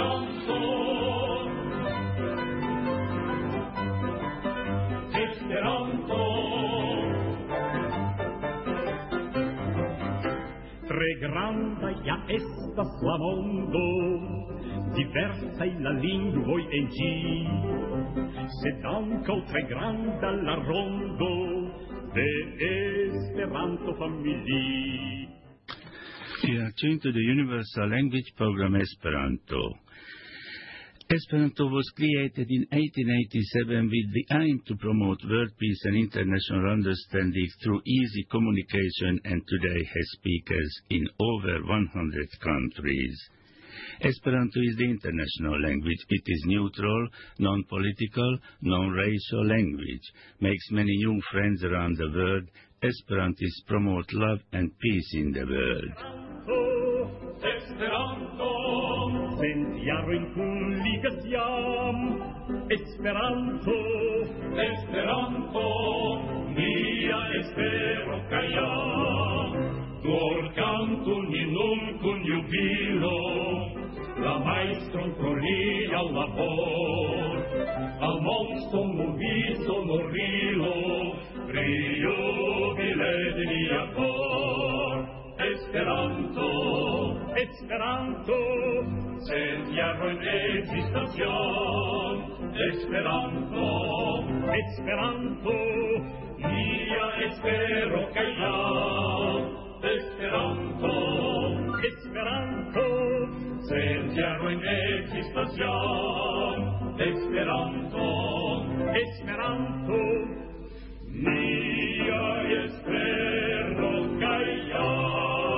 Esperanto. Esperanto. Tre granda ja estas la mondo, diversaj la lingvoj en ĝi, sed ankaŭ tre granda la rondo de Esperanto-familii. You are tuned to the Universal Language Program Esperanto. Esperanto was created in 1887 with the aim to promote world peace and international understanding through easy communication, and today has speakers in over 100 countries. Esperanto is the international language. It is neutral, non-political, non-racial language, makes many new friends around the world. Esperantists promote love and peace in the world. Esperanto, Sentiarojn kunligas jam. Esperanto, Esperanto, nia espero kaj jam. Nur kantu ni nun kun jubilo, la majstron pro lia labor. Al mondo movi sonorilo, pri jubile de nia cor. Esperanto, Esperanto, cent jarojn ekzistacion. Esperanto, Esperanto, nia espero kaj jam. Esperanto, Esperanto, cent jarojn ekzistacion. Esperanto, Esperanto, nia espero kaj jam.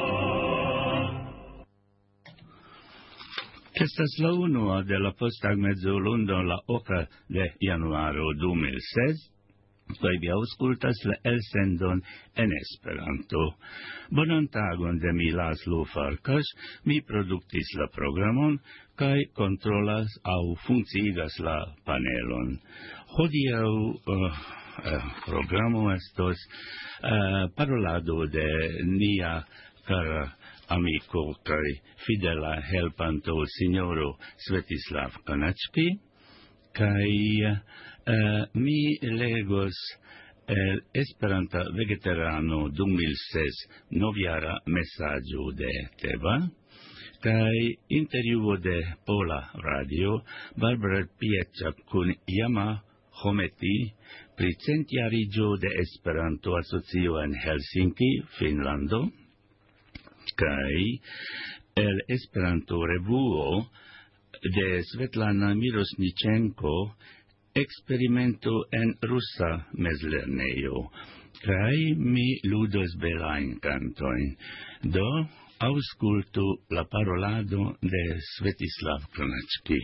Estas la unua de la posttagmezzolundo la oka de januaro 2006, kaj vi aŭskultas la elsendon en Esperanto. Bonan tagon de mi Laszlo Farkas, mi produktis la programon kaj kontrolas aŭ funkciigas la panelon. Hodiaŭ programo estos parolado de nia kara amico kaj fidela helpanto signoro Svetislav Kanački, kaj mi legos el Esperanta Vegetarano 2006 novjara mesaĝo de Teba, kaj intervjuo de Pola Radio Barbara Piecak kun Jama Hometi pri centjariĝo de Esperanto asocio en Helsinki, Finnlando, kaj el Esperanto revuo de Svetlana Mirosnichenko experimento en rusa mezlernejo, kaj mi ludos belajn kantojn. Do aŭskultu la parolado de Svetislav Kanački.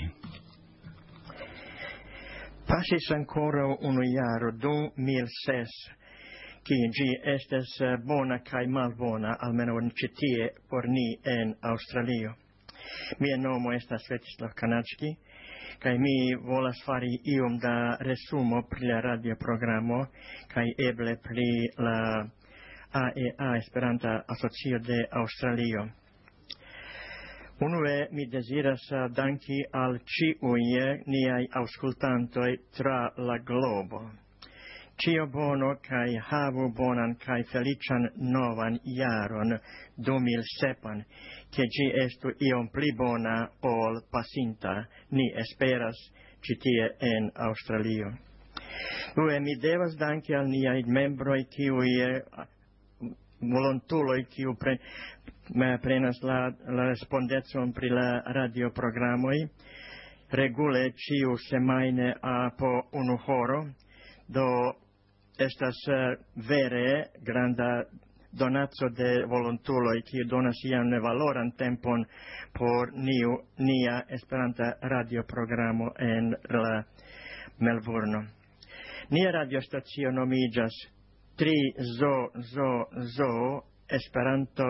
Pasis ancora unu jaro 2006, kie ĝi estas bona kaj malbona, almeno ĉi tie por ni en Aŭstralio. Mia nomo estas Svetislav Kanački, kaj mi volas fari iom da resumo pri la radioprogramo kaj eble pri la AEA Esperanta Asocio de Aŭstralio. Unue mi deziras danki al ĉiuj niaj aŭskultantoj tra la globo. Ĉio bono kaj havu bonan kaj feliĉan novan jaron 2007, ke ĝi estu iom pli bona ol pasinta, ni esperas ĉi tie en Aŭstralio. Due mi devas danki al niaj membroj, kiuj volontuloj, kiu prenas la respondecon pri la radioprogramoj, regule ĉiu semajne po unu horo. Do estas vere granda donaco de volontuloj, kiu donas ian valoran tempon por nia Esperanta radioprogramo en la Melburno. Nia radiostacio nomiĝas 3ZZZ Esperanto,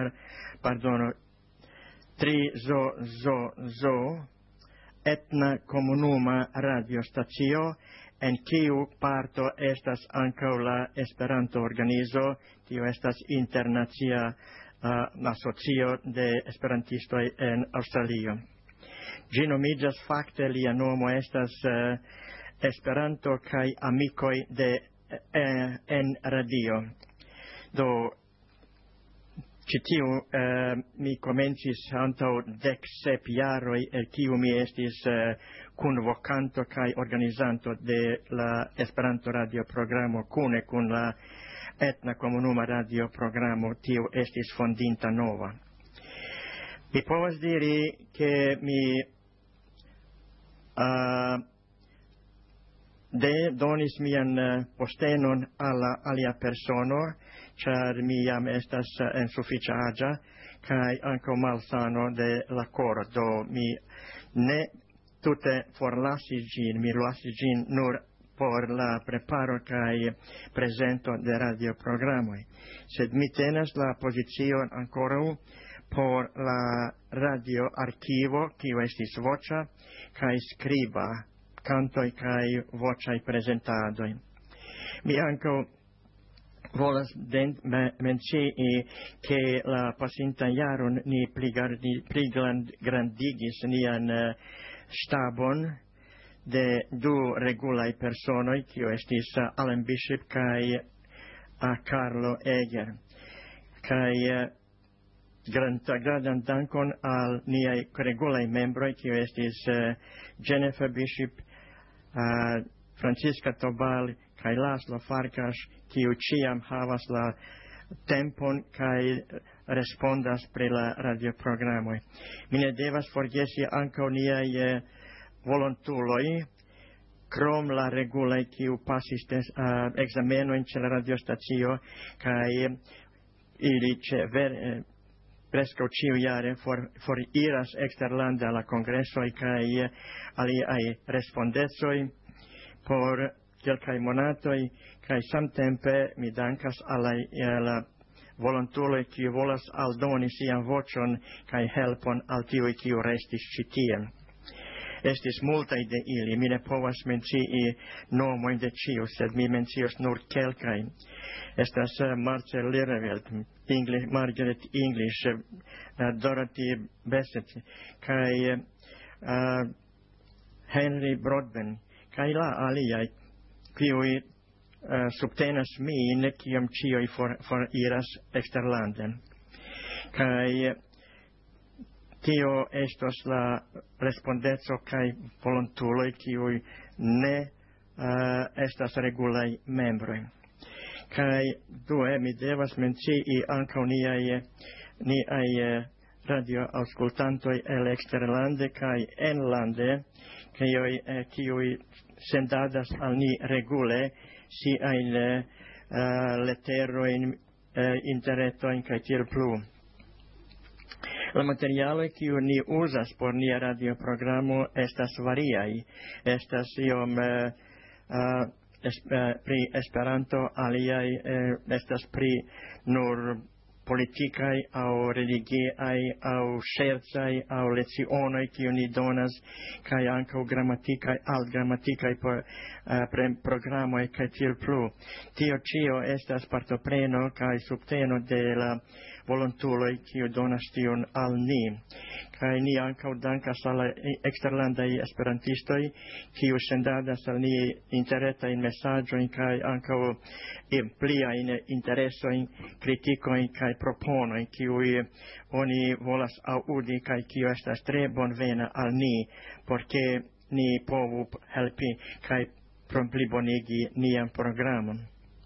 3ZZZ etna komunuma radiostacio, en kiu parto estas ankaŭ la Esperanto organizo, tio estas internacia asocio de esperantistoj en Aŭstralio. Ĝi nomiĝas fakte lia nomo estas Esperanto kaj amikoj de en radio. Do ĉi tiu mi komencis antaŭ 17 jaroj, el kiu mi estis kunvokanto kaj organizanto de la Esperanto radioprogramo kune kun la etna komunuma radioprogramo, tiu estis fondinta nova. Mi povas diri che mi donis mian postenon alla alia persono, char mi jam estas en sufiĉa aĝa kaj ankaŭ malsano de la koro, do mi ne tute forlasis ĝin, mi lasis ĝin nur por la preparo kaj prezento de radioprogramoj, sed mi tenas la pozicion ankoraŭ por la radioarkivo, kiu estis voĉa kaj skriba, cantoj kaj voĉaj prezentadoj. Mi ankaŭ volas mencii che la pasintan jaron ni pligrandigis nian stabon de 2 regulaj personoj, kiu estis Alan Bishop kaj Carlo Eger. Kaj gradan dankon al niaj regulaj membroj, kiu estis Jennifer Bishop, Francisca Tobal kaj Laszlo Farkas, kiu ĉiam havas la tempon kaj respondas pri la radioprogramoj. Mi ne devas forgesi ankaŭ niaj volontuloj, krom la regulaj, kiu pasis ekzamenojn ĉe la radiostacio, kaj ili preskaŭ ĉiujare foriras eksterlande al la kongresoj kaj aliaj respondecoj por kelkaj monatoj, kaj samtempe mi dankas al la volontuloj, kiu volas aldoni sian voĉon kaj helpon al tiuj, kiu restis ĉi tie. Estis multaj de ili, mi ne povas mencii nomojn de ĉiu, sed mi mencios nur kelkajn. Estas Marcel Lirevelt, Margaret English, Dorothy Bassett, kaj Henry Broadbent, kaj la aliaj, kiuj subtenas min, kiam ĉiuj foriras eksterlanden. Kaj tio estos la respondeco kaj volontuloj, kiuj ne estas regulaj membroj. Kaj due mi devas mencii ankaŭ niaj radioaŭskultantoj el eksterlande kaj enlande, kiuj sendadas al ni regule siajn leterojn, interretojn kaj tiel plu. La materialoj, kiu ni uzas por nia radioprogramo, estas variaj. Estas iom pri Esperanto, aliaj estas pri nur politikaj aŭ religiaj aŭ ŝercaj aŭ lecionoj, kiu ni donas, kaj ankaŭ gramatikaj programoj kaj tiel plu. Tio ĉio estas partopreno kaj subteno de la volontuloj, kiu donas tion al ni. Kaj ni ankaŭ dankas al la eksterlandaj esperantistoj, kiu sendadas al ni interretajn mesaĝojn kaj ankaŭ pliajn interesojn, kritikojn kaj proponojn, kiuj oni volas aŭdi kaj kiu estas tre bonvena al ni, por ke ni povu helpi kaj plibonigi nian programon.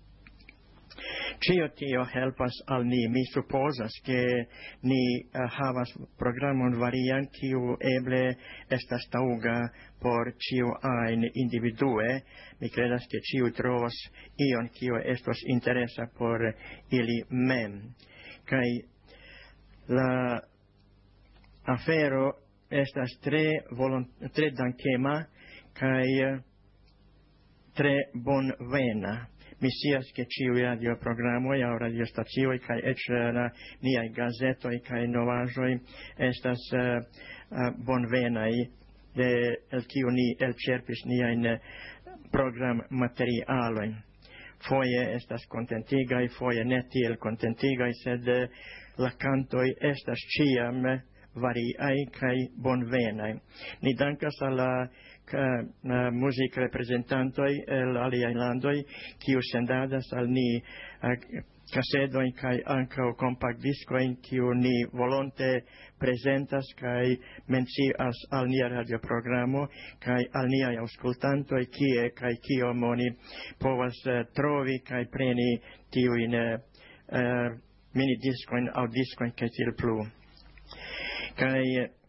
Ĉio tio helpas al ni. Mi supozas, ke ni havas programon varian, kiu eble estas taŭga por ĉiu ajn individue. Mi kredas, ke ĉiu trovos ion, kiu estos interesa por ili mem. Kaj la afero estas tre dankema kaj tre bonvena. Mi scias, ke ĉiuj radioprogramoj aŭ radiostacioj kaj eĉ la niaj gazetoj kaj novaĵoj estas bonvenaj, el kiu ni elĉerpis niajn programmaterialojn. Foje estas kontentigaj, foje ne tiel kontentigaj, sed la kantoj estas ĉiam variai kai bonvenai. Ni dankas alla music representantoi el aliai landoi, kiu sendadas al ni casedoi kai ankaŭ compact discoin kiu ni volonte presentas kai mencias al nia radioprogramo kai al niaj aŭskultantoj kie kai kiom oni povas trovi kai preni tiujn mini discoin aŭ discoin kaj tiel plu. Kai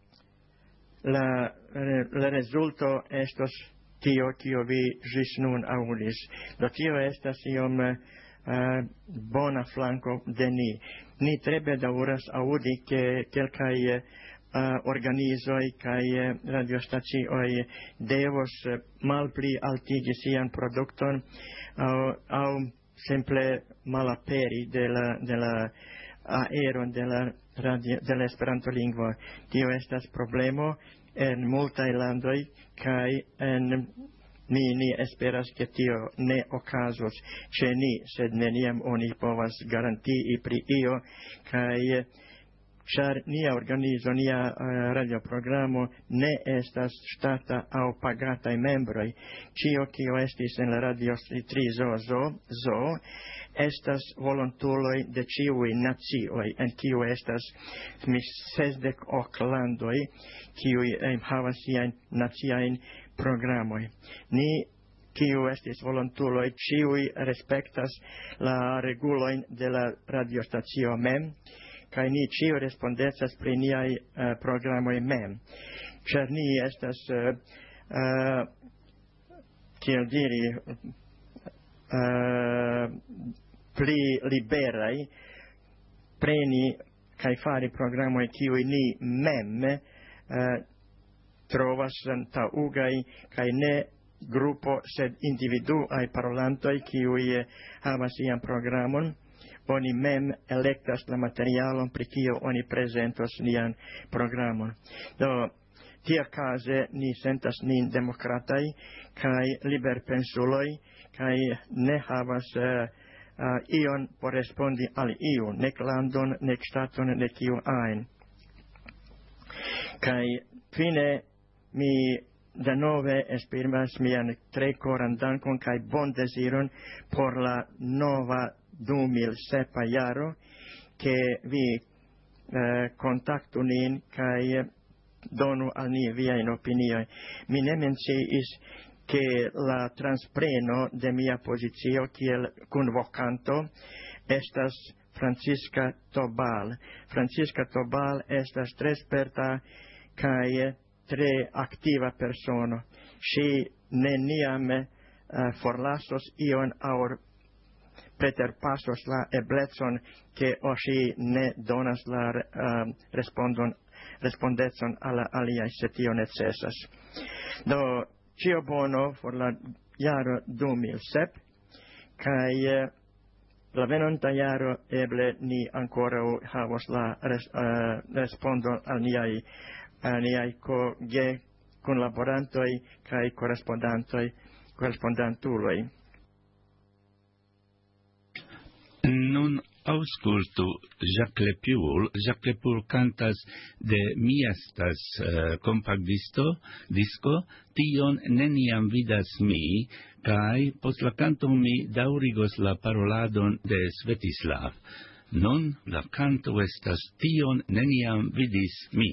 la rezulto estos tio kio vi ĝis nun aŭdis. Do tio estas iom bona flanco de ni. Ni tre bedaŭras aŭdi ke kelkaj organizoj kaj radiostacioj devos malpli altigi sian produkton aŭ simple malaperi de la aero de la Esperanto-lingvo. Tio estas problemo en multaj landoj kaj ni esperas ke tio ne okazos ĉe ni, sed neniam oni povas garantii pri io, kaj ĉar nia organizo, nia radioprogramo ne estas ŝtata aŭ pagataj membroj, ĉio kio estis en la Radio Zo estas volontuloj de ĉiuj nacioj, en kiu estas 60 landoj, kiuj havas siajn naciajn programoj. Ni, kiu estis volontuloj, ĉiuj respektas la regulojn de la radiostacio mem, kaj ni ĉiuj respondecas pri niaj programoj mem. Ĉar ni estas, kiel diri, pli liberaj preni kaj fari programoj kiuj ni mem trovas taŭgaj kaj ne grupo sed individuaj parolantoj kiuj havas sian programon. Oni mem elektas la materialon pri kio oni prezentos nian programon. Do tiakaze ni sentas nin demokrataj kaj liberpensuloj kaj ne havas ion por respondi al iu, nek landon, nek staton, nek iu ajn. Kaj fine mi denove esprimas mian tre koran dankon kaj bondeziron por la nova 2007 jaro, ke vi kontaktu nin kaj donu al ni viajn opinioj. Mi ne menciis che la transpreno de mia posizio kiel kunvokanto estas Francisca Tobal. Francisca Tobal estas tre sperta kaj tre aktiva persono. Ŝi neniam forlasos ion aŭ preterpasos la eblecon ke ŝi ne donas la respondecon al aliaj se tio necesas. Do ĉio bono for la jaro 2007 kaj la venonta jaro eble ni ankoraŭ havos la respondon al niaj kunlaborantoj kaj korespondantuloj. Nun auscultu Jacques Lepioul. Jacques Lepioul cantas de Mi estas compact disco, tion neniam vidas mi, kai post la canto mi daurigos la paroladon de Svetislav. Nun la canto estas tion neniam vidis mi.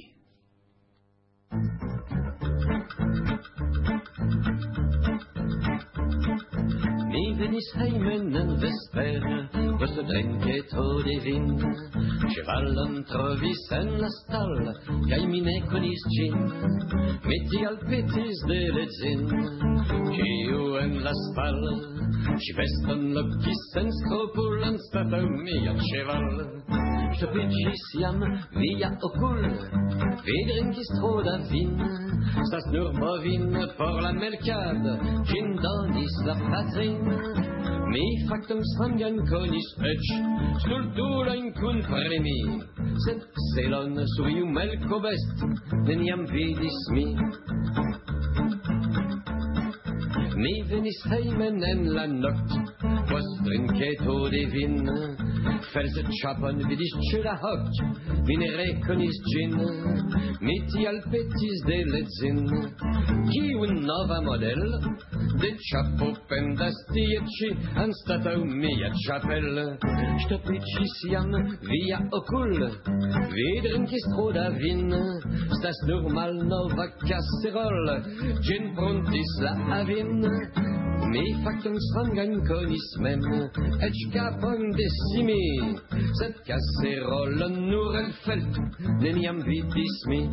Mi venis hejmen en vespere, post drenketo de vin. Ĉevalon trovis en la stall, kaj mi ne konis ĝin. Mi tial petis de l'edzin, kiu en la stall ŝi veston lokis sen skrupul anstataŭ mia ĉeval. Ŝtopiĝis jam via okul, vi drinkis tro da vin. Stas nur bovin por la melkad, ĝin donis la patrin. Mi fakton strangan konis eĉ, stultulojn kunpreni, sed celon sur iu melkobest neniam vidis mi. Mi venis hejmen en la nokt, post drinketo de vin, Felset chapon vidis ce la hoc, mi ne reconis gin, miti al petis de ledzin, qui un nova model, de chapo pendas tieci, anstatau mia chapel, stopicis iam via ocul, vedren kistroda vin, stas normal nova casserol, gin prontis la avin, mi factum strangan conis mem, ec capon decimi, sed casserol nur el felt, neniam vidis mi.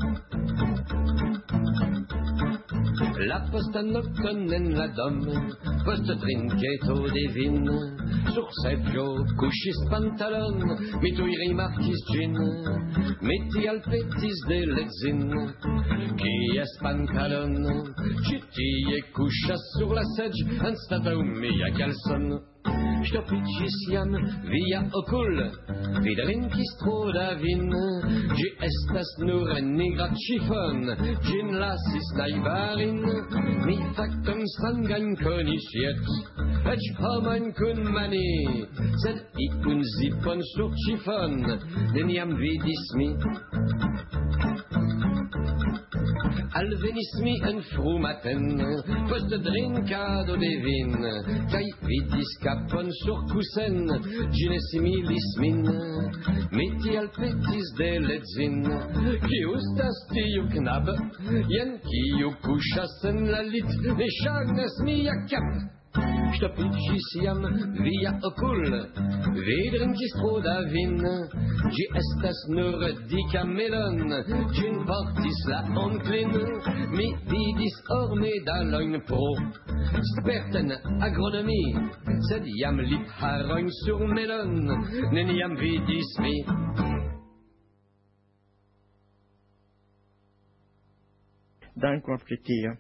La posta nocton en la dom, post trinqueto de vin, sur seggio couchis pantalon, mi tui rimarquis gin, meti al petis de ledzin, qui es pantalon, citie couchas sur la sedge, anstatau mia calson. Stopicis iam via ocul, viderin kistroda vin, gi estas nur nigra chiffon, gin lasis naivarin, mi factum strangan conis jet, ec homan kun mani, sed icun zippon sur chiffon, neniam vidis mi. Alvenis mi en fru maten, post drinkado de vin, kai vidis capon sur cusen, gine similis min, meti al petis de ledzin, kiu stas tiu knab, jen kiu kuŝas en la lit, ne ŝajnas mia kap. Stopicis iam via ocul, vedren kistroda vin, gi estas nur dika melon, gin portis la onklin, mi vidis ormedalojn pro sperten agronomi, sed jam lipharojn sur melon, neniam vidis mi. Dankon pri tio.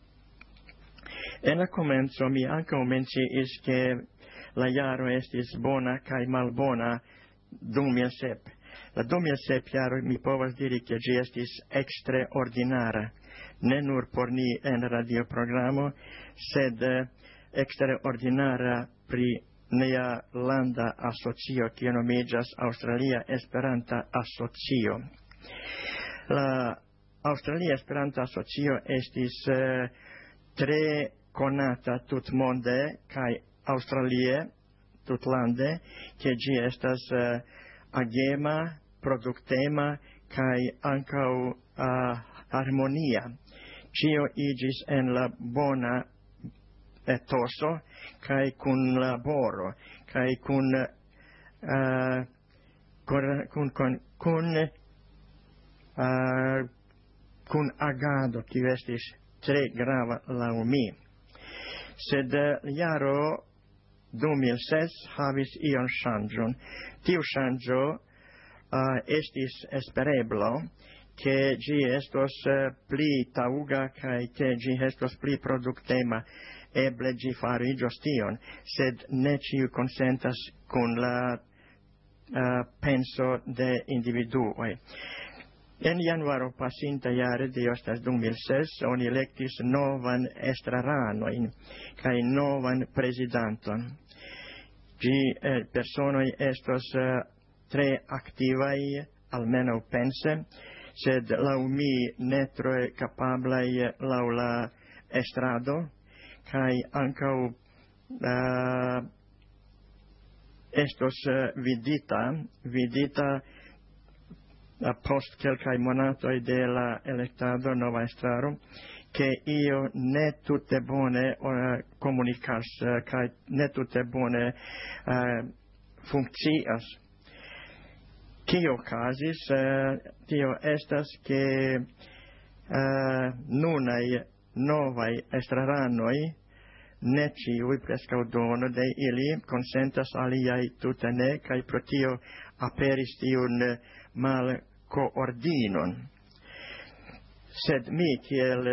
En la komenco mi ankaŭ menciis ke la jaro estis bona kaj malbona 2007. La 2007 jaro mi povas diri ke ĝi estis eksterordinara, ne nur por ni en radioprogramo, sed eksterordinara pri nia landa asocio, kiu nomiĝas Aŭstralia Esperanta Asocio. La Aŭstralia Esperanta Asocio estis tre conata tutmonde kaj Aŭstralie tutlande, ke ĝi estas agema, produktema kaj ankaŭ harmonia. Ĉio iĝis en la bona etoso kaj kunlaboro kaj kun agado, kiu estis tre grava laŭ mi. Sed jaro 2006 havis ion ŝanĝon. Tiu ŝanĝo estis espereblo, ke ĝi estos pli taŭga kaj ke ĝi estos pli produktema. Eble ĝi fariĝos tion, sed ne ĉiu konsentas kun la penso de individuoj. En januaro pasinta jare, tio estas 2006, oni elektis novan estraranon kaj novan prezidanton. Personoj estos tre aktivaj, almenaŭ pense, sed laŭ mi ne tro kapablaj laŭ la estrado, kaj ankaŭ estos vidita post kelkaj monatoj de la elektado nova estraro, ke io ne tute bone komunikas kaj ne tute bone funkcias. Kio okazis? Tio estas ke nunaj novaj estraranoj, ne ĉiuj, preskaŭ duono de ili konsentas, aliaj tute ne, kaj pro tio aperis tiun malkoordinon. Sed mi, kiel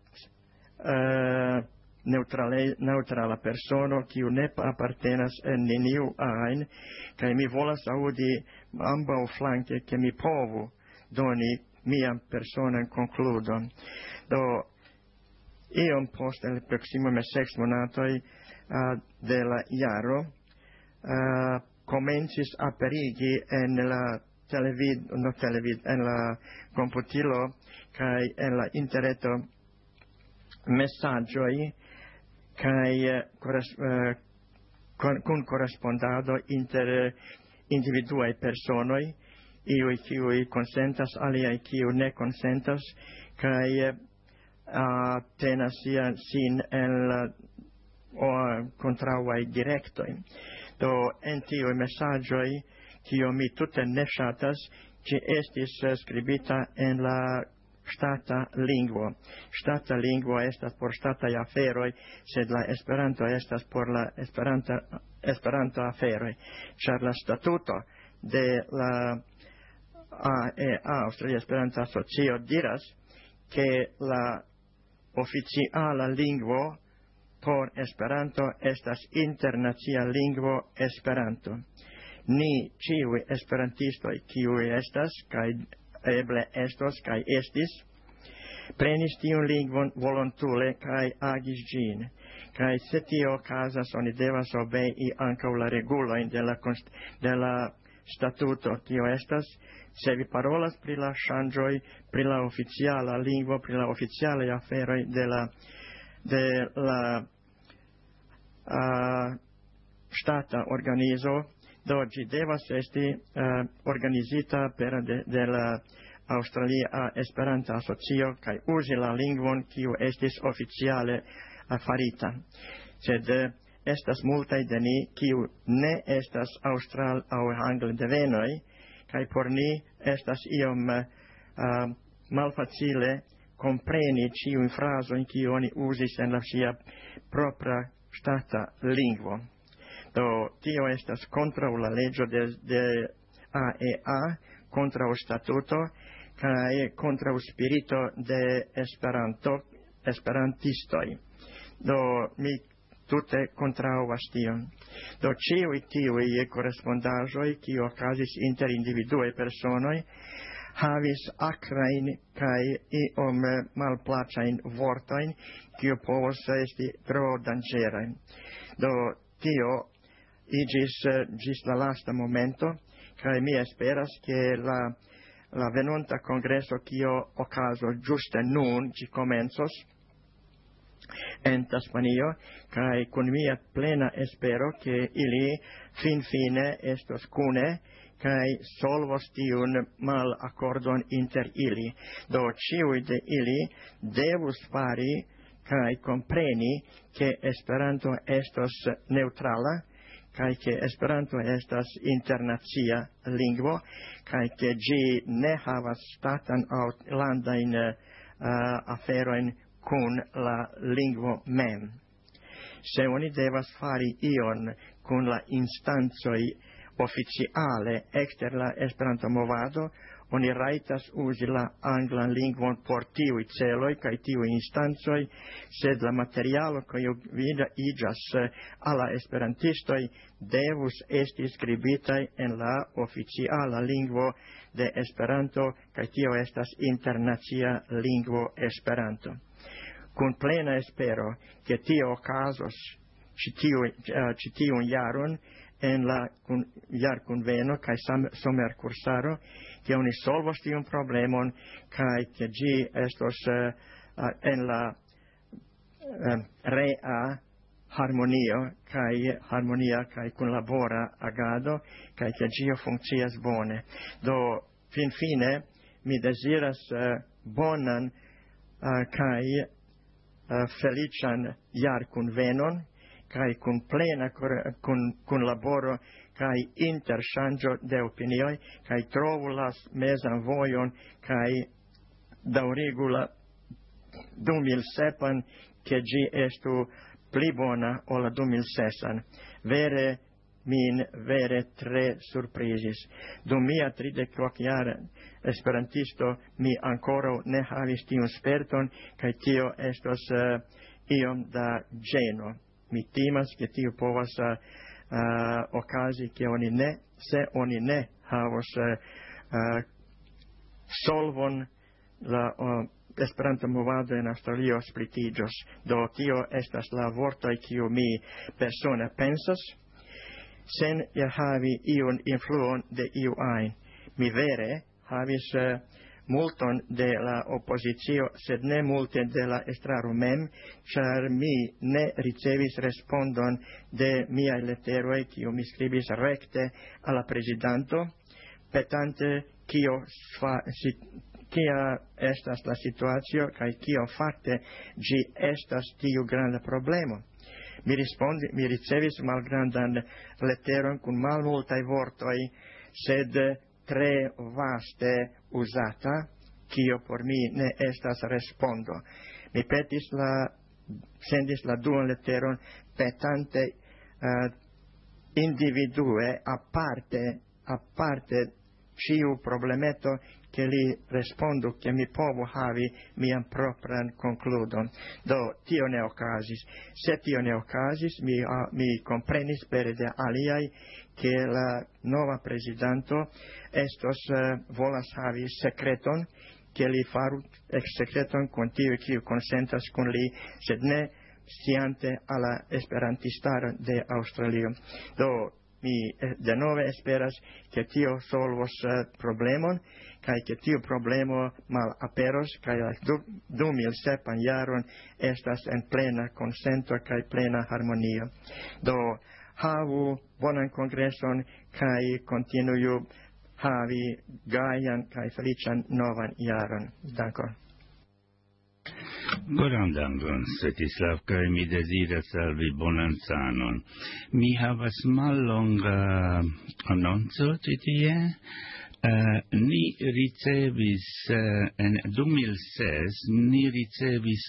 neutrala persono, kiu ne apartenas en neniu ajn, kaj mi volas aŭdi ambaŭ flanke, ke mi povu doni mian personan konkludon. Do iom post proksimume 6 monatoj de la jaro comencis aperigi en la en la computilo kai en la interreto messagioi kai con correspondado inter individuae personoi, iui kiui consentas, aliai kiu ne consentas, kai tenas sin en la contrauai directoi. Do en tiui messagioi, kiu mi tute ne shatas, ci estis scribita en la stata lingvo. Stata lingvo estas por statai aferoi, sed la Esperanto estas por la Esperanto aferoi. Char la statuto de la AEA, Australia Esperanto Asocio, diras che la oficiala lingvo por Esperanto estas internacia lingvo Esperanto. Ni ciui esperantistoi kiui estas, kai eble estos kai estis, prenis tiun lingvon volontule kai agis gin. Kai se tio casas, oni devas obei ancau la reguloin de la statuto, tio estas, se vi parolas pri la shangioi, pri la oficiala lingvo, pri la oficiale aferoi de la stata organizo, do gi devas esti organizita per de la Australia Esperanto Asocio kai uzi la lingvon kiu estis oficiale farita. Sed estas multaj de ni kiu ne estas austral aŭ angla devenoj, kai por ni estas iom malfacile kompreni ĉiujn frazojn kiu oni uzis en la sia propra ŝtata lingvo. Do tio estas kontraŭ la leĝo de AEA, kontraŭ statuto kaj kontraŭ spirito de esperantistoj. Do mi tute kontraŭas tion. Do ĉiuj tiuj korespondaĵoj, kiuj okazis inter individuaj personoj, havis akrajn kaj iom malplaĉajn vortojn, kiuj povos esti tro danĝeraj. Do tio igis gis la lasta momento, kaj mi esperas ke la venonta congresso kio okazo ĝuste nun ĝi komencos en Tasmanio, kaj kun mia plena espero ke ili finfine estos kune kaj solvos tiun malakordon inter ili. Do ĉiuj de ili devus fari kaj kompreni ke Esperanto estos neutrala, kaj ke Esperanto estas internacia lingvo, kaj ke ĝi ne havas statan aŭ landajn aferojn kun la lingvo mem. Se oni devas fari ion kun la instancoj oficiale ekster la Esperanto movado, oni rajtas uzi la anglan lingvon por tiuj celoj kaj tiuj instancoj, sed la materialo kiu iĝas al la esperantistoj devus esti skribitaj en la oficiala lingvo de Esperanto, kaj tio estas internacia lingvo Esperanto. Kun plena espero ke tio okazos ĉi tiun jaron en la jarkunveno kaj somerkursaro, ke oni solvos tiun problemon kaj ke ĝi estos en la rea harmonio harmonia kaj kunlabora agado, kaj ke ĝi funkcias bone. Do finfine mi deziras bonan kaj feliĉan jarkunvenon, kaj kun plena kunlaboro kaj interŝanĝo de opinioj, kaj trovu la mezan vojon kaj daŭrigu la 2007 ke ĝi estu pli bona ol la 2006. Vere tre surprizis. Dum mia 30-jara esperantisto mi ankoraŭ ne havis tiun sperton, kaj tio estos iom da ĝeno. Mi timas ke tio povas okazi ke se oni ne havos solvon, la Esperanto movado en Aŭstralio splitiĝos. Do tio estas la vortoj kiu mi persone pensas. sen ja havi iun influon de iu ain. Mi vere havis multon de la oppositio, sed ne multe de la estraro mem, char mi ne ricevis respondon de miai letteroi, kiu mi scribis recte alla presidanto, petante kia estas la situatio, kai kio fakte gi estas tiu granda problemo. Mi ricevis malgrandan letteron kun malmultaj vortoj, sed tre vaste usata, kio por mi ne estas respondo. Mi sendis la duan letteron petante individue aparte ciu problemeto che li respondu che mi povo havi mian propran concludon. Do tio ne occasis. Se tio ne occasis, mi comprenis per de aliai che la nova presidanto estos volas havi secreton, che li faru ex secreton con tiu kiu consentas con li, sed ne sciante alla esperantistaro de Australio. Do mi de nove esperas che tio solvos problemon, kai che tiu problemo mal aperos, kai la 2007 jaron estas en plena consento kai plena harmonio. Do havu bonan kongreson kai continuiu havi gajan kai feliĉan novan jaron. Dankon. Koran dankon, Svetislav, kaj mi deziras al vi bonan sanon. Mi havas mallonga annonco ĉi tie. Ni ricevis en 2006 ni ricevis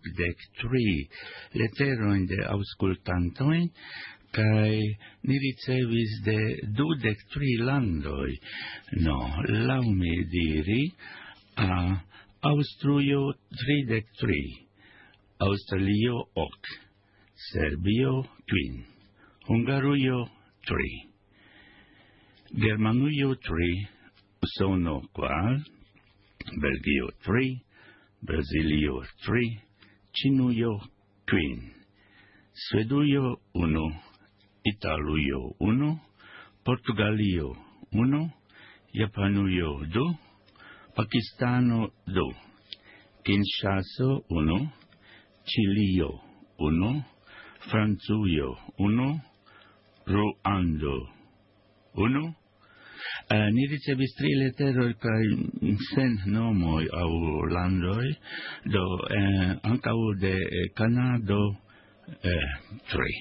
83 letterojn de aŭskultantoj kaj ni ricevis de 23 landoj. No, laŭ mi diri, Aŭstrujo 33, Aŭstralio 8, Serbio 5, Hungarujo 3, Germanujo 3, Usono 4, Belgio 3, Brazilio 3, Ĉinujo 5, Svedujo 1, Italujo 1, Portugalio 1, Japanujo 2, Pakistano 2, Kinshasa 1, Ĉilio 1, Francujo 1, Ruando 1. Ni ricevis 3 letteroj kaj sen nomoj aŭ landoj, do ankaŭ de Kanado 3.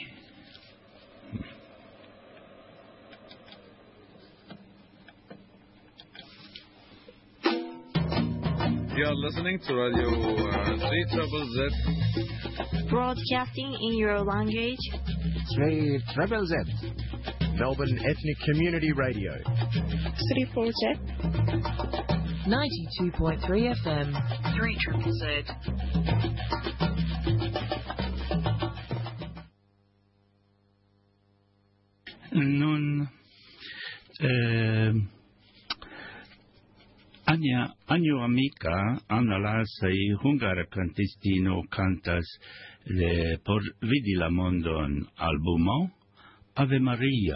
You are listening to Radio 3ZZZ. Broadcasting in your language. 3ZZZ. Melbourne Ethnic Community Radio. 3ZZZ. 92.3 FM. 3ZZZ. Nun Anjo amica Anna Lasai, hungara cantistino, cantas le Por vidi la mondon albumo Ave Maria.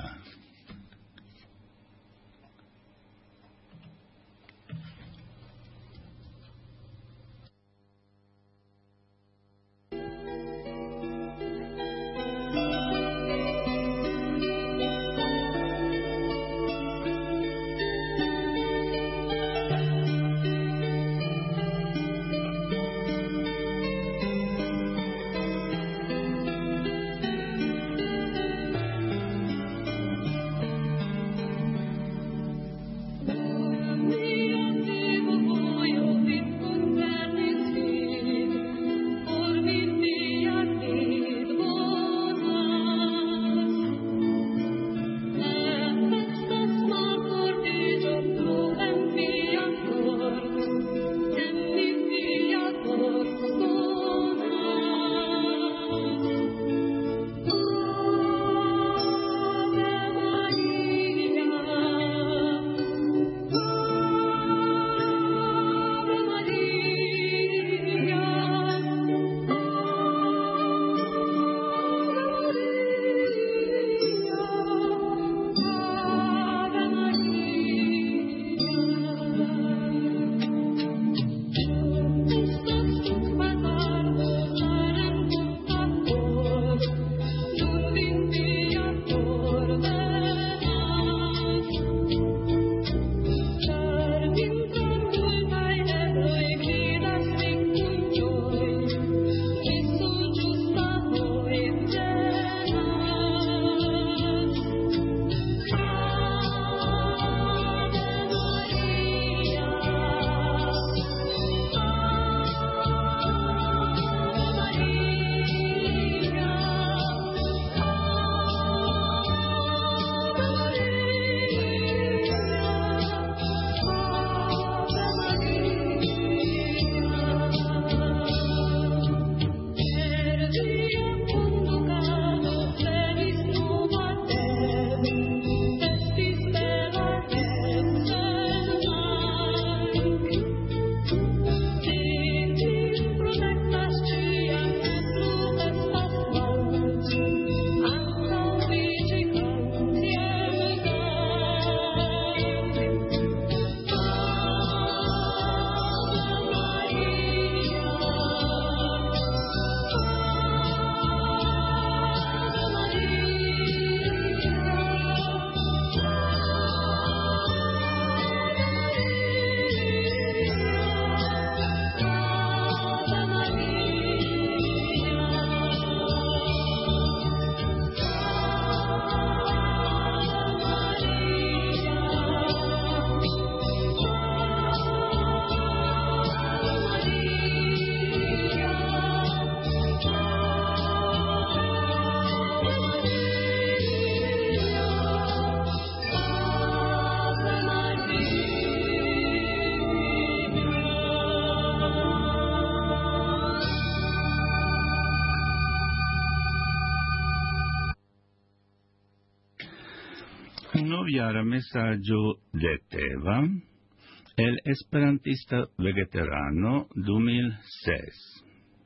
Noviara messaggio deteva el esperantista vegeterano 2006.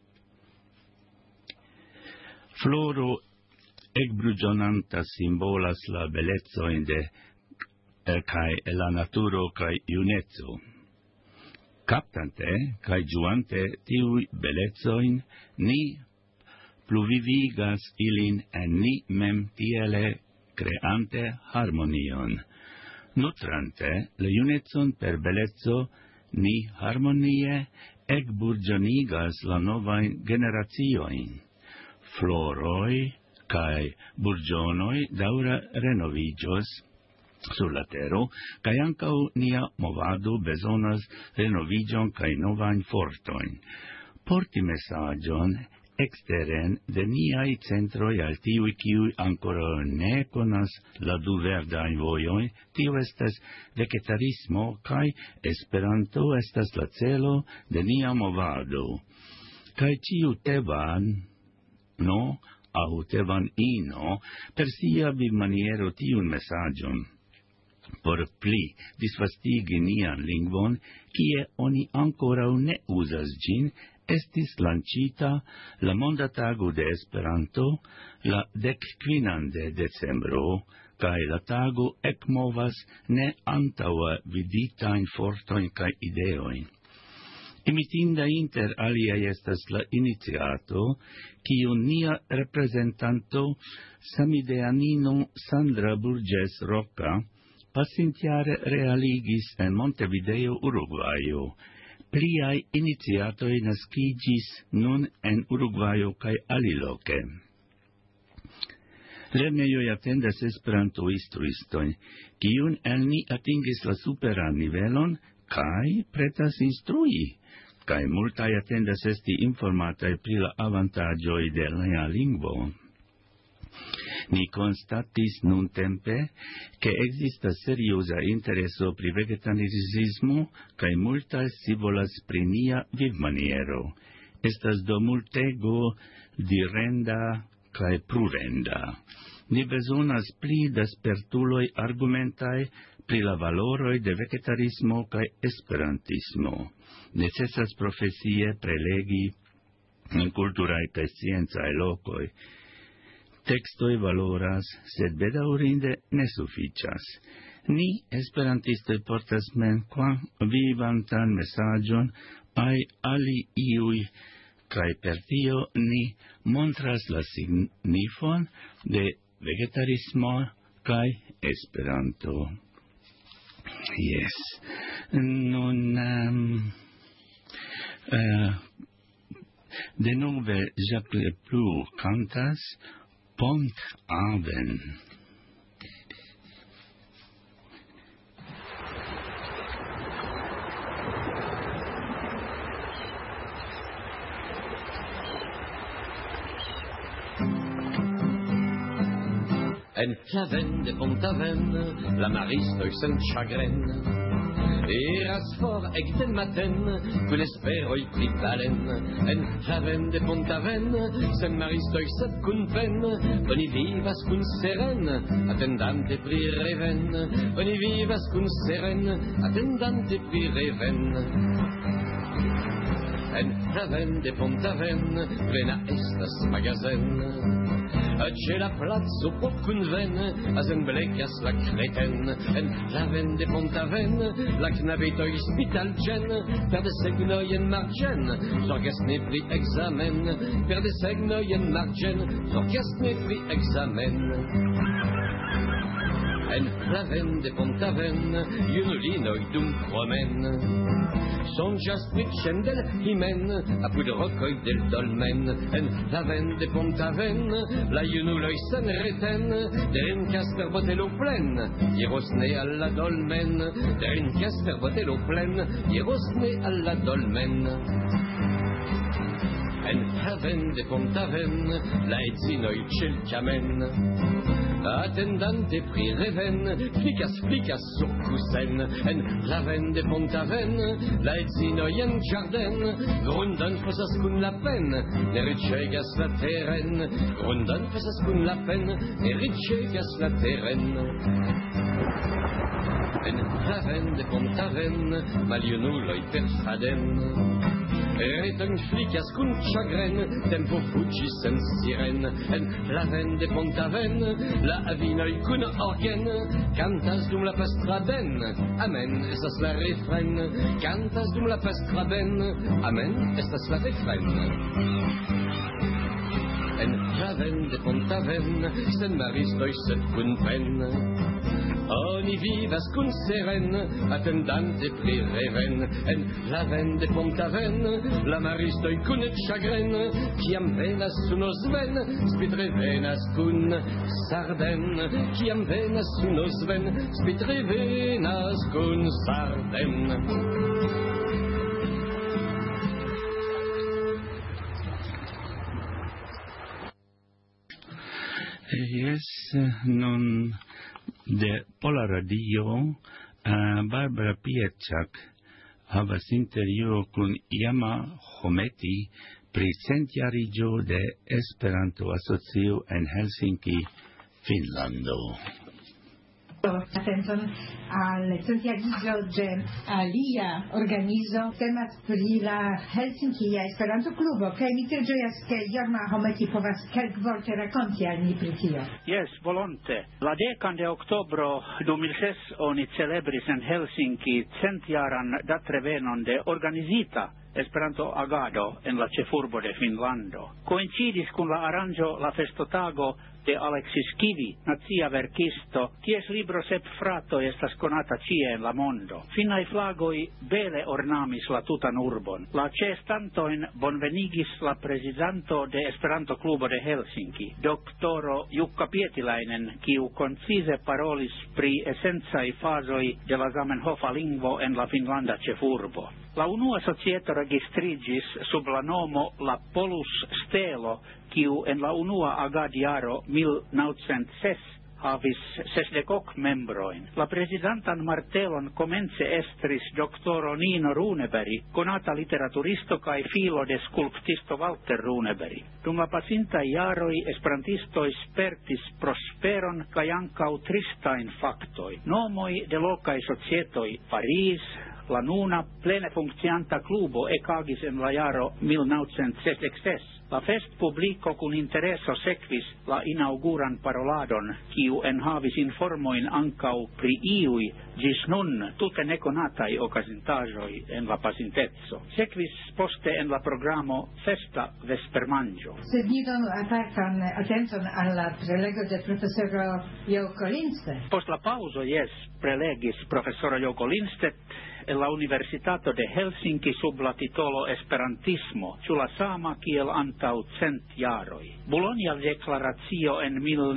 Floro ekbruĝonanta simbolas la belecojn de kaj la naturo kaj juneco. Captante kaj ĝuante tiuj belecojn, ni pluvivigas ilin en ni mem tiele creante harmonion. Nutrante la junecon per beleco, ni harmonie ekburĝonigas la novajn generaciojn. Floroi kai burĝonoj daŭre renoviĝos sur la tero, kaj ankaŭ nia movado bezonas renoviĝon kaj novajn fortojn. Porti mesaĝon eksteren de niaj centroj al tiuj, kiuj ankoraŭ ne konas la du verdajn vojojn, tio estas vegetarismo kaj Esperanto estas la celo de nia movado. Kaj ĉiu tebano aŭ tebanino per sia vivmaniero tiun mesaĝon. Por pli disvastigi nian lingvon, kie oni ankoraŭ ne uzas ĝin, estis lancita la Monda Tago de Esperanto la 15 de decembro, kaj la tago ekmovas ne antaŭe viditajn fortojn kaj ideojn. Imitinda inter aliaj estas la iniciato, kiun nia reprezentanto samideanino Sandra Burgess Roca pasintjare realigis en Montevideo, Urugvajo. Pliaj iniciatoj naskiĝis nun en Urugvajo kaj aliloke. Lernejoj atendas Esperanto-instruistojn, kiun el ni atingis la superan nivelon kaj pretas instrui, kaj multaj atendas esti informataj pri la avantaĝoj de nia lingvo. Ni constatis nuntempe che existas seriosa intereso pri vegetarismo kaj multaj scivolas pri nia vivmaniero. Estas do multego direnda kaj pruvenda. Ni bezonas pli da spertuloj argumentaj pri la valoroj de vegetarismo kaj esperantismo. Necesas profesie prelegi en kulturaj kaj sciencaj lokoj. Textoi valoras, sed bedaŭrinde ne sufiĉas. Ni, esperantistoj, portas mem vivantan mesaĝon al iuj, kaj per tio ni montras la signifon de vegetarismo kaj Esperanto. Yes. Nun denove Jacques Leplour cantas Pont Aven. En Claven de Pont-Aven, la maristoj sen chagren. Iras for ec den maten, kun esperoj pri balen. En Claven de Pont-Aven, sen maristoj sed kun pen, oni vivas kun seren, attendante pri reven. Oni vivas kun seren, attendante pri reven. En Claven de Pont-Aven, plena estas magazen. C'è la plazo por kunven, azen blekas la kreten. En Claven de Pont-Aven, la knabetoj spitalĝen, per de segnoj en marĝen, zorgas ne pri ekzamen. Per de segnoj en marĝen, zorgas ne pri ekzamen. En Claven de Pont-Aven, junulinoj dum promen. Sonĝas pri Ĉendel himen, apud rokoj del dolmen. En Claven de Pont-Aven, la junuloj senreten, drinkas per botelo plen, iros ne al la dolmen. Drinkas per botelo plen, iros ne al la dolmen. En Claven de Pont-Aven, la edzinoj ĉelkamen. Attendante pri reven, flikas sur kusen. En Claven de Pont-Aven, la edzinoj en ĝarden, grundon fosas kun la pen, ne riĉegas la teren. Grundon fosas kun la pen, ne riĉegas la teren. En raven de Pont-Aven, malionuloi per Straden. Et un flicas cun chagren, tempo fugis en siren. En raven de Pont-Aven, la avinoi cun orgen. Cantas dum la pastraden, amen, estas la refren. Cantas dum la pastraden, amen, estas la refren. En raven de Pont-Aven, sen maristoi sed cun pen. Oni vivas cun seren, attendante pri reven. En raven de Pont-Aven, la maristoi cun chagren. Ciam venas uno Sven, spitre venas cun sarden. Ciam venas uno Sven, spitre venas cun sarden. Yes, non de Pola Radio, Barbara Pieczak havas intervjuo kun Jama Hometi pri centjarigio de Esperanto asocio en Helsinki, Finnlando. Atenton al centjarigio de alia organizo temas pri la Helsinkia Esperanto klubo, kaj mi tre ĝojas ke Jorma Hometi povas kelkvorte rakonti al ni pri tio. Yes, volonte. La 10 de oktobro 2006 oni celebris en Helsinki centjaran datrevenon de organizita Esperanto agado en la ĉefurbo de Finnlando. Coincidis kun la aranĝo la festotago de Alexis Kivi, nacia verkisto, ties libro Sep frato estas konata ĉie en la mondo. Finnaj flagoj bele ornamis la tutan urbon. La ĉeestantojn bonvenigis la prezidanto de Esperanto klubo de Helsinki, doktoro Jukka Pietiläinen, kiu koncize parolis pri esencaj fazoj de la Zamenhofa lingvo en la finnlanda ĉefurbo. La unua societo registrigis sub la nomo La Polus Stelo, kiu en la unua agadiaro 1906 havis 60 membroin. La presidentan martelon komence estris doktoro Nino Runeberg, konata literaturisto kaj filo de skulptisto Walter Runeberg. Dum la pasintaj jaroj esperantistoj spertis prosperon kaj ankaŭ tristajn faktoj. Nomoj de lokaj societoj Paris, la nuna plene funkcianta klubo ekagis en la jaro 1966. La fest publiko kun intereso sekvis la inauguran paroladon, kiu enhavis informoin ankaŭ pri iuj ĝis nun tute nekonataj okazintaĵoj en la pasinteco. Sekvis poste en la programo festa vespermanĝo. Sed mi donu apartan atenton al la prelego de profesoro Jouko Lindstedt. Post la pauzo, prelegis profesoro Jouko Lindstedt en la Universitato de Helsinki sub la titolo Esperantismo, ĉu la sama kiel antaŭ 100 jaroj. Bologna deklaracio en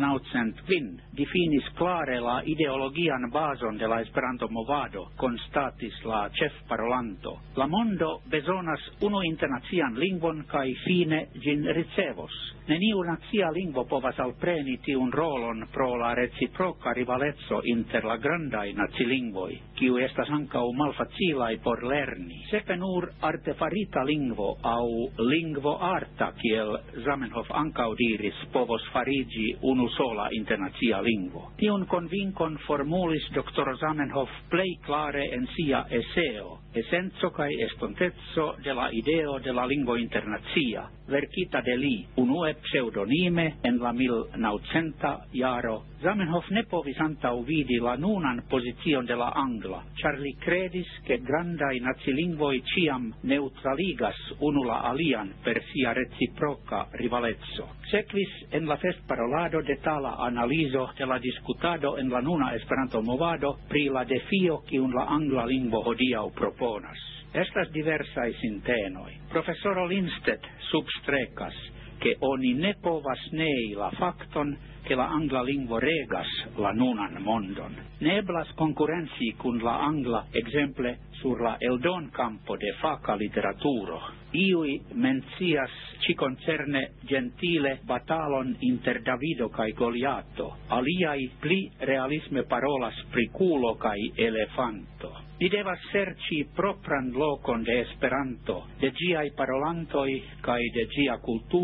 1905 difinis klare la ideologian bazon de la Esperanto movado, konstatis la ĉefparolanto. La mondo bezonas unu internacian lingvon kaj fine ĝin ricevos. Neniu nacia lingvo povas alpreni tiun rolon pro la reciproka rivaleco inter la grandaj nacilingvoj, kiu estas ankaŭ malfacilaj por lerni. Seka nur artefarita lingvo aŭ lingvo arta, kiel Zamenhof ankaŭ diris, povos fariĝi unu sola internacia lingvo. Tiun konvinkon formulis doktoro Zamenhof plej klare en sia eseo Esenco kaj estonteco de la ideo de la lingvo internacia, verkita de li unue pseudonime en la 1900 jaro. Zamenhof ne povis antaŭvidi la nunan pozicion de la angla, ĉar li kredis, ke grandaj nacilingvoj ĉiam neutraligas unu la alian per sia reciproka rivaleco. Sekvis en la festparolado detala analizo de la diskutado en la nuna Esperanto-movado pri la defio kiun la angla lingvo hodiaŭ proponas. Estas diversaj sintenoj. Profesoro Lindstedt substrekas, ke oni ne povas nei la fakton, ke la angla lingvo regas la nunan mondon. Ne eblas konkurenci kun la angla, ekzemple sur la eldonkampo de faka literaturo. Iuj mencias ĉi-koncerne gentile batalon inter Davido kaj Goliato. Aliaj pli realisme parolas pri kulo kaj elefanto. Ni devas serĉi propran lokon de Esperanto, de ĝiaj parolantoj kaj de ĝia kulturo,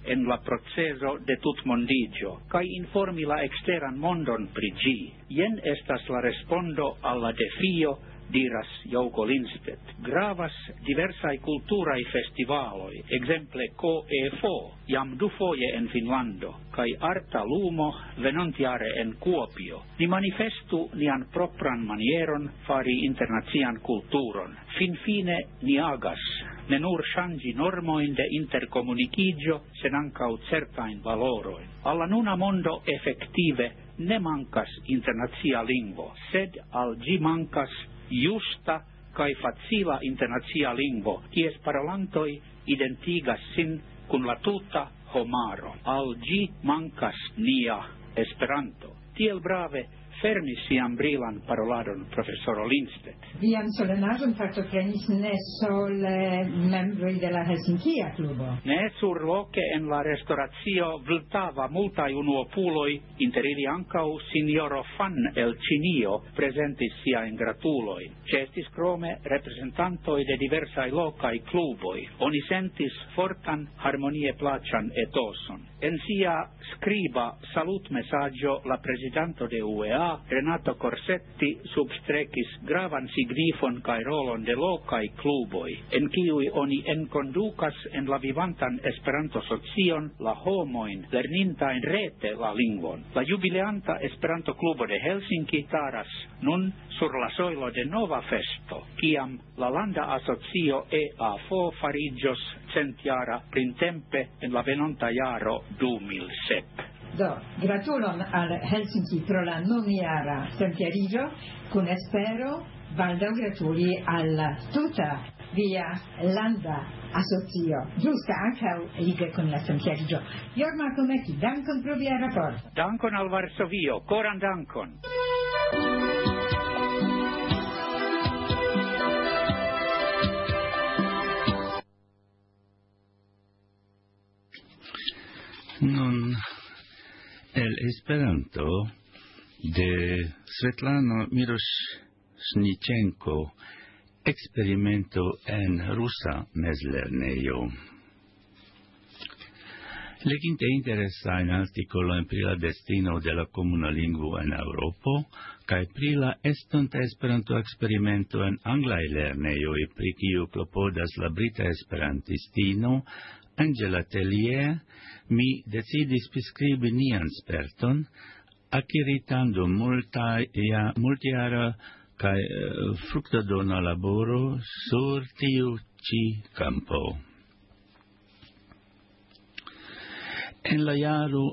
en la proceso de tutmondigio, kai informi la exteran mondon pri gi. Jen estas la respondo alla defio, diras Jouko Lindstedt. Gravas diversai culturai festivaloi, exemple KFO, jam dufoje en Finlando, kai Arta Lumo venontiare en Kuopio. Ni manifestu nian propran manieron fari internacian kulturon. Finfine ni agas, ne nur changi normoin de intercomunicigio, sen ancau certain valoroin. Alla nuna mondo effective ne mancas internacia lingvo, sed al gi mancas justa kai facila internacia lingvo, kies parolantoi identigas sin kun la tuta homaro. Al gi mancas nia Esperanto. Tiel brave fermis sian brilan paroladon professoro Lindstedt. Vian solenaĵon partoprenis ne sole membroj de la Helsinkia klubo. Ne surloke en la restoracio Vltava multaj unuopuloj, inter ili ankaŭ sinjoro Fan el Ĉinio prezentis siajn gratulojn. Ĉeestis krome reprezentantoj de diversaj lokaj kluboj. Oni sentis fortan harmonie plaĉan etoson. En sia skriba salutmesaĝo la prezidanto de UEA Renato Corsetti substrekis gravan signifon kaj rolon de lokaj kluboj, en kiuj oni enkondukas en la vivantan Esperanto-socion la homojn lernintajn rete la lingvon. La jubileanta Esperanto-klubo de Helsinki staras nun sur la sojlo de nova festo, kiam la landa asocio EAFO fariĝos centjara printempe en la venonta jaro 2007. Do, gratulon al Helsinki pro la nuniara centjarigio, kun espero baldaŭ gratuli al tuta via landa asocio, ĝusta ankaŭ lige kun la centjarigio. Jorma Komeki, dankon pro via raporto. Dankon al Varsovio, koran dankon. Nun el Esperanto de Svetlana Mirošnichenko, experimento en rusa mezlernejo. Leginte interesajn artikolojn pri la destino de la komuna lingvo en Eŭropo kaj pri la estonta Esperanto-eksperimento en anglaj lernejoj, pri kiu klopodas la brita esperantistino Angela Tellier, mi decidis priskribi nian sperton, akiritando multjara kaj fruktodona laboro sur tiu ĉi kampo. En la jaro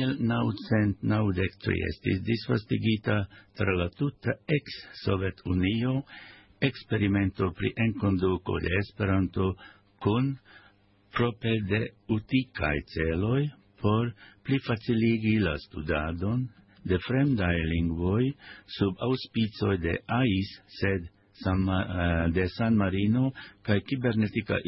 1993 estis disvastigita tra la tuta ex-Sovetunio eksperimento pri enkonduko de Esperanto kun prope de utikaj celoj por plifaciligi la studadon de fremdaj lingvoj sub aŭspicoj de AIS, sed de San Marino kaj Kibernetika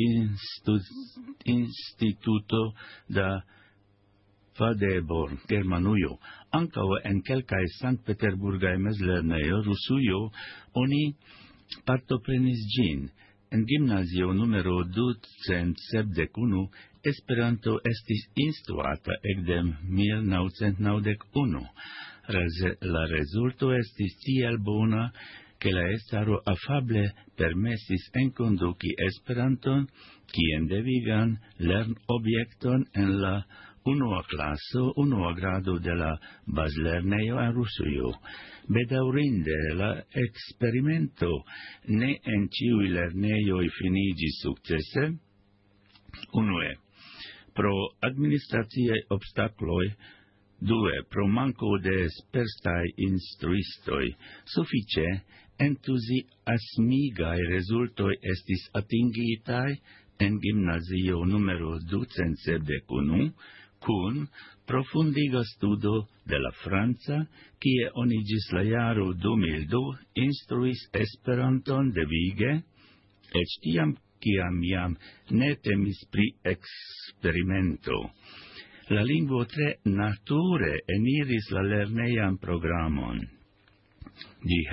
Instituto da Paderborn, Germanujo. Ankaŭ en kelkaj Sankt-Peterburgaj mezlernejoj Rusujo oni partoprenis ĝin. En gimnazio numero 271 Esperanto estis instruata ekde 1991. La rezulto estis tiel bona, ke la estaro afable permesis enkonduki Esperanton kiel devigan lernobjekton en la unua klaso, unua grado de la bazlernejo en Rusujo. Bedaŭrinde la eksperimento ne en ĉiuj lernejoj finiĝis sukcese. Unue, pro administraciaj obstakloj, due, pro manko de spertaj instruistoj, sufiĉe entuziasmigaj rezultoj estis atingitaj en gimnazio numero 271, kun profundiga studo de la franca, kie oni ĝis la jaro 2002 instruis Esperanton devige, eĉ tiam kiam jam ne temis pri eksperimento. La lingvo tre nature eniris la lernejan programon.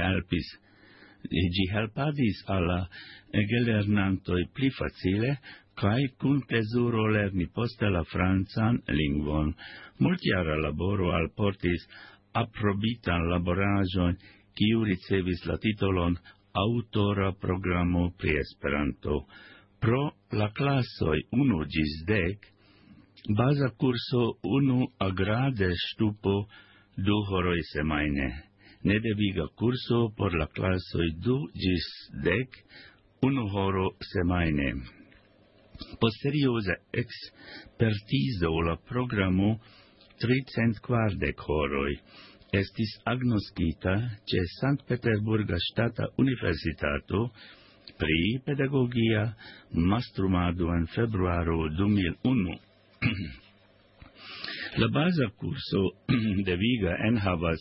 Ĝi helpadis al la gelernantoj pli facile kai kun plezuro lerni poste la francan lingvon. Multjara laboro alportis aprobitan laboraĵon, kiu ricevis la titolon Autora programo pri Esperanto. Pro la klasoj 1 ĝis 10, baza kurso 1 agrade ŝtupo 2 horoj semajne. Nedeviga kurso por la klasoj 2 ĝis 10, 1 horo semajne. Posterioza ekspertizo la programo 340 horoj estis agnoskita ĉe Sankt-Peterburga ŝtata universitato pri pedagogia mastrumado en februaro 2001. La baza kurso deviga enhavas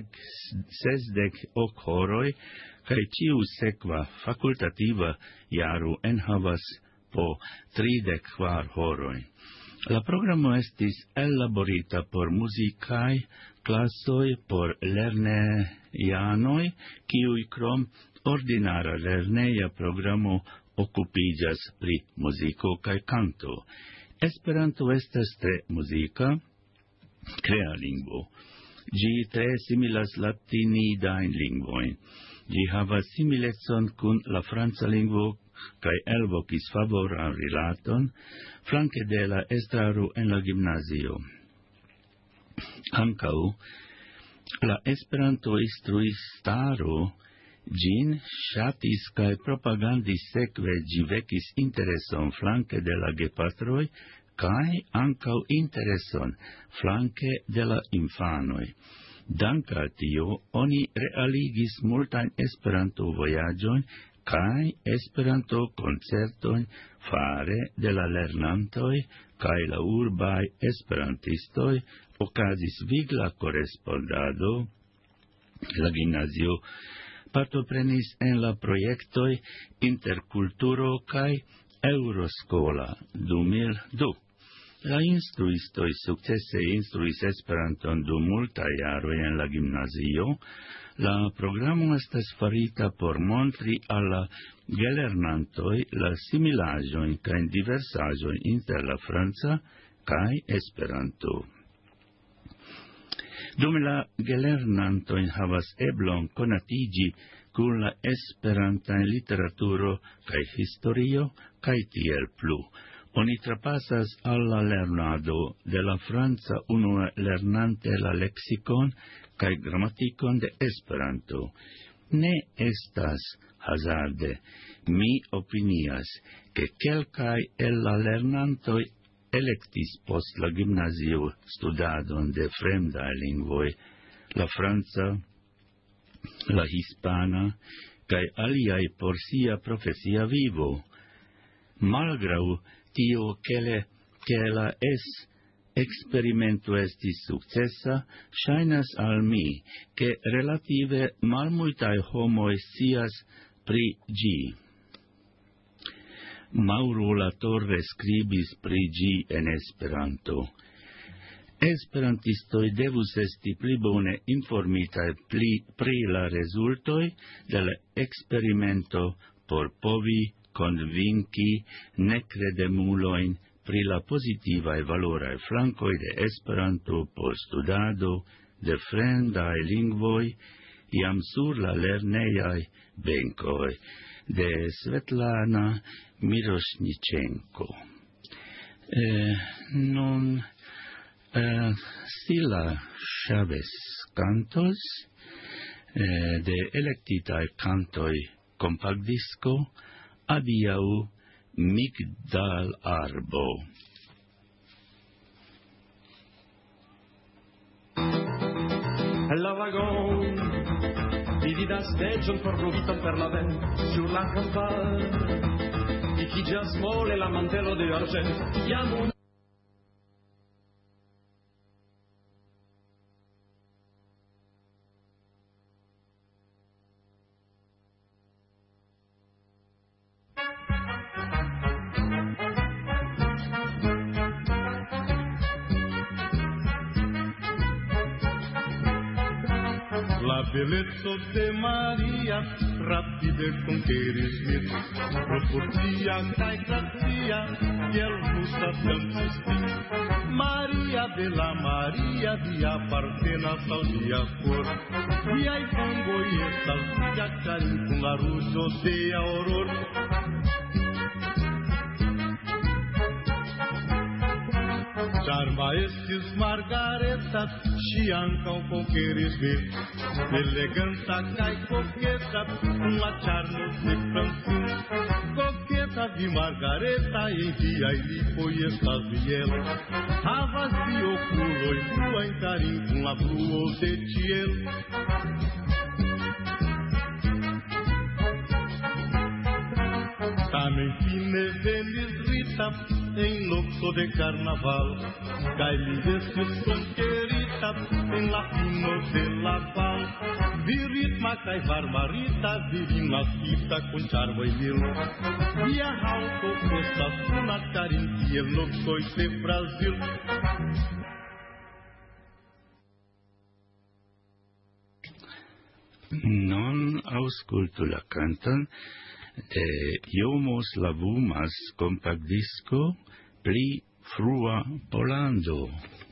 68 horoj, kaj ĉiu sekva fakultativa jaro enhavas po 34 horoj. La programo estis ellaborita por muzikaj klasoj por lernejanoj, kiuj krom ordinara lerneja programo okupiĝas pri muziko kaj kanto. Esperanto estas tre muzika, crea lingvo. Ĝi tre similas latinidajn lingvojn. Ĝi havas similecon kun la franca lingvo kaj elvokis favoran rilaton flanke de la estraro en la gimnazio. Ankaŭ la Esperanto-instruistaro ĝin ŝatis kaj propagandis, sekve ĝi vekis intereson flanke de la gepatroj kaj ankaŭ intereson flanke de la infanoj. Dank al tio oni realigis multajn Esperanto-vojaĝojn kaj Esperanto-koncertojn fare de la lernantoj kaj la urbaj esperantistoj. Okazis vigla korespondado. La gimnazio partoprenis en la projektoj Interkulturo kaj Euroskola 2002. La instruistoj sukcese instruis Esperanton dum multaj jaroj en la gimnazio. La programo estas farita por montri al la gelernantoj la similaĵojn kaj diversaĵojn inter la franca kaj Esperanto. Dum la gelernantoj havas eblon konatiĝi kun la Esperantan literaturo kaj historio kaj tiel plu. Oni trapasas al la lernado de la franca unue lernante la leksikon kaj gramatikon de Esperanto. Ne estas hazarde. Mi opinias, ke kelkaj el la lernantoj elektis post la gimnazio studadon de fremdaj lingvoj, la franca, la hispana kaj aliaj por sia profesia vivo. Malgraŭ tio, ke la eksperimento estis sukcesa, ŝajnas al mi, ke relative malmultaj homoj scias pri ĝi. Mauro Latorre skribis pri ĝi en Esperanto. Esperantistoj devus esti pli bone informitaj pri la rezultoj de la eksperimento por povi konvinki nekredemulojn pri la pozitivaj valoraj flankoj de Esperanto por studado de fremdaj lingvoj jam sur la lernejaj benkoj de Svetlana Mirošničenko. Nun Sila Chávez cantos de electitaj cantoj kompaktdisko Adiaŭ Migdalarbo. La vagon dividas leĝon formovitan per la vent sur la campagne. Ikiĝas mole la mantelo de arĝent, jam La bellezza de Maria, rapide con Kerismith, proporția ca grația, el nu s-a tămțistit. Maria de la Maria, dia Partena sau dia Cor, dia-i Congo e salsia, care cu la rujo de auror. Charma estes Margareta, Chianca o Conquerismith, eleganta cai coqueta, uma charmo de Francine, coqueta de Margareta, envia e lipo e estas viela, a vazio culo e flua em carinho com la flua de tiel. Também fine Denis Rita, em luxo de carnaval, caile destes conquerita, em lapino de laval, viritma cai varmarita, divina cita com charmo e mil, e a rauco costa funa carim, que el luxo de Brasil. Non auscultu la canton de Iomos Lavumas compact disco pli frua Polando.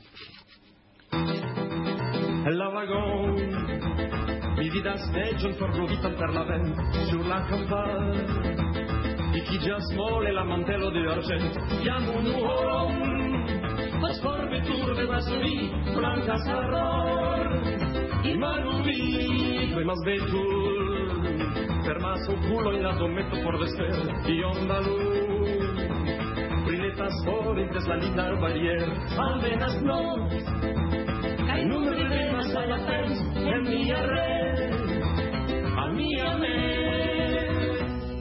La vagon, mi vidas neĝon formovitan per la vent sur la campagna. Ikiĝas mole la mantelo de argent, jam unu horon, fosforvetur devas vi, blanka saror, imanu vi, vemas vetur, fermas okulojn la dometo por vesper, iom da luz, briletas forintes la lignar barrier, alvenas noc, kaj nun revenas al la pens en mia red, al mia ment.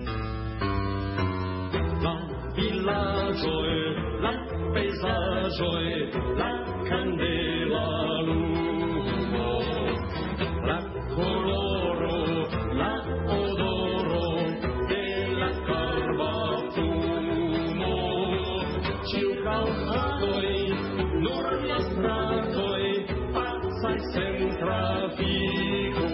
La vilaĝoj, la pejzaĝoj, la kandela lumo, la koloro, la odoro de la karba fumo, ĉirkaŭ hatoj, nur la stratoj, pacaj sen trafiko,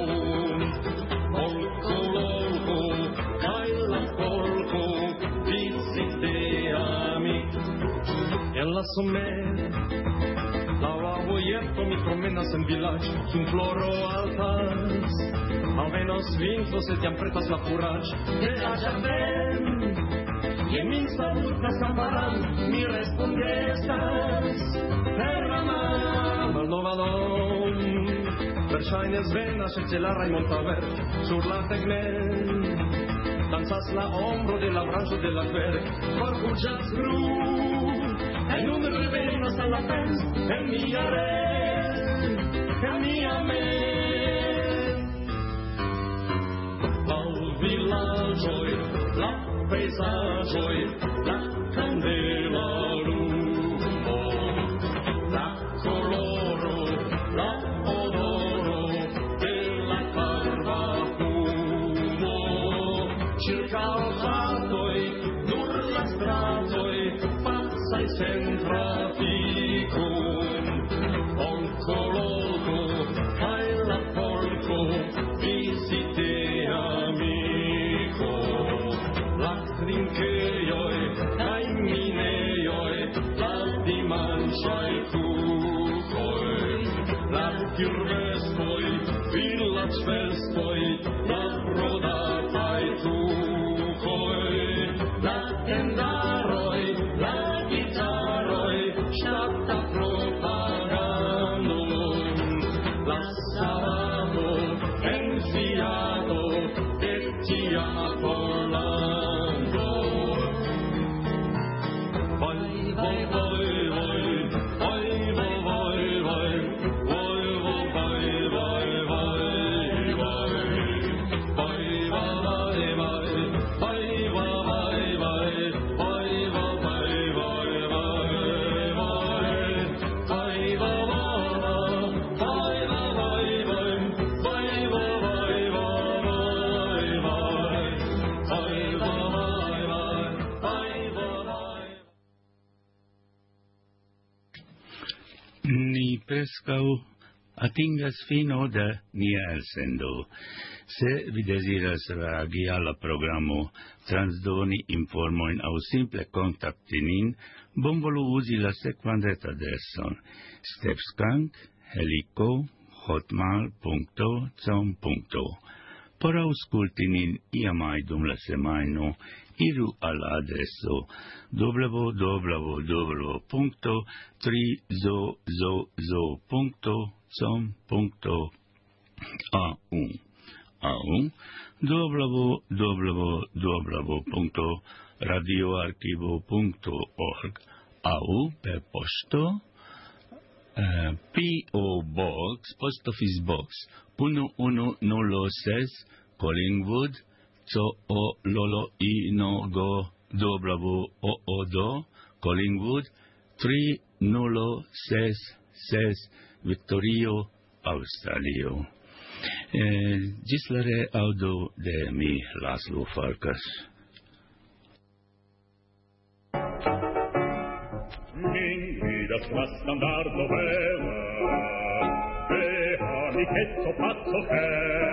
folkloro kaj la folko visite amik. En la somer, laŭ la vojeto mi promenas en vilaĝ, sun floro altas, alvenos vintro, sed jam pretas la furaĝ de la ĝardeno. Je min salutas amparan, mi respondetas per la mano malnova dom. Verŝajne venas ĉelaraj montavert sur la tegment. Danzas la ombro de la branĉo de la kverk, forkuĝas gru, kaj nun revenas al la pens en mia red, en mia ment. Laŭ vilaĝoj, la pejzaĝoj, la kandela lumo, la koloro, la odoro de la karba fumo, ĉirkaŭ hatoj, nur la stratoj, pacaj sen trafiko, onkologo kaj la folko visite amiko. La trinkejoj kaj minejoj, la dimanĉaj kukoj, la kirmesoj, vilaĝfestoj, la rodataj tukoj, la tendaroj, la gitaroj, ŝtata propagando, la savado en fiado de tia Polando. Vai, vai, vai, vai, vai, vai, vai, vai, vai, vai, vai, vai, vai, vai, Ni preskaŭ atingas fino de nia elsendo. Se vi desiras reagi alla programo, transdoni informoin au simple kontakti nin, bonvolu uzi la sekvan retadreson stepskank@hotmail.com. Por aŭskulti nin iamaj dum la semajno, iru al la adreso www.trizozozo.com.au au www.radioarchivo.org au per posto P.O. Box, Post Office Box 1106 Collingwood O Lolo I No Go W Collingwood 3066 Victorio, Australio. Gis la reaudo de mi Laszlo Farkas. Min vidas la standardo bella, amichetto pazzo che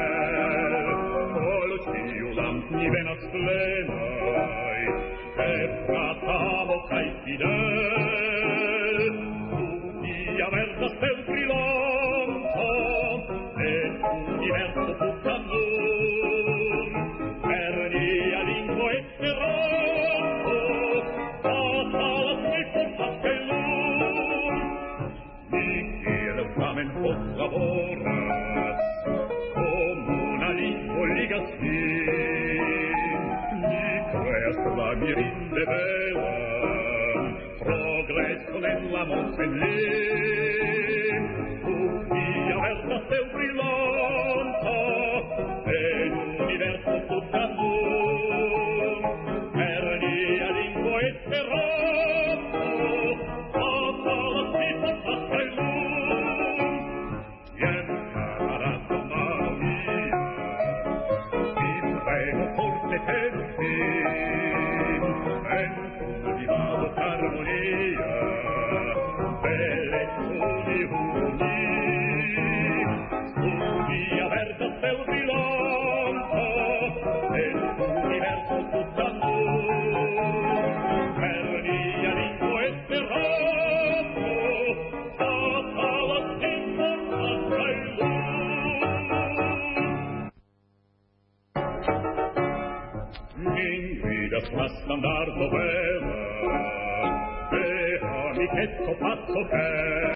ni venas plenai, e fratamo cae fidel, unia verda stel brillanto, et universo tutta nun, per nia lingua esperanto, fatalas mi portaste lun, mi kiel tamen post laboras, comuna lingua ligas la mirinde bella, progresso nella monsellin, unia verda stel brillanta, e l'universo tutta nun, per nia lingua esperanto, fatalas mi portaste lun, ien camarada mano mia, vi prego forte pensi, armonia, bellezza unia verda stel brillanta, e l'universo tutta nun, per nia lingua esperanto, fatalas mi portaste lun. Min vidas la standardo bella, amichetto pazzo che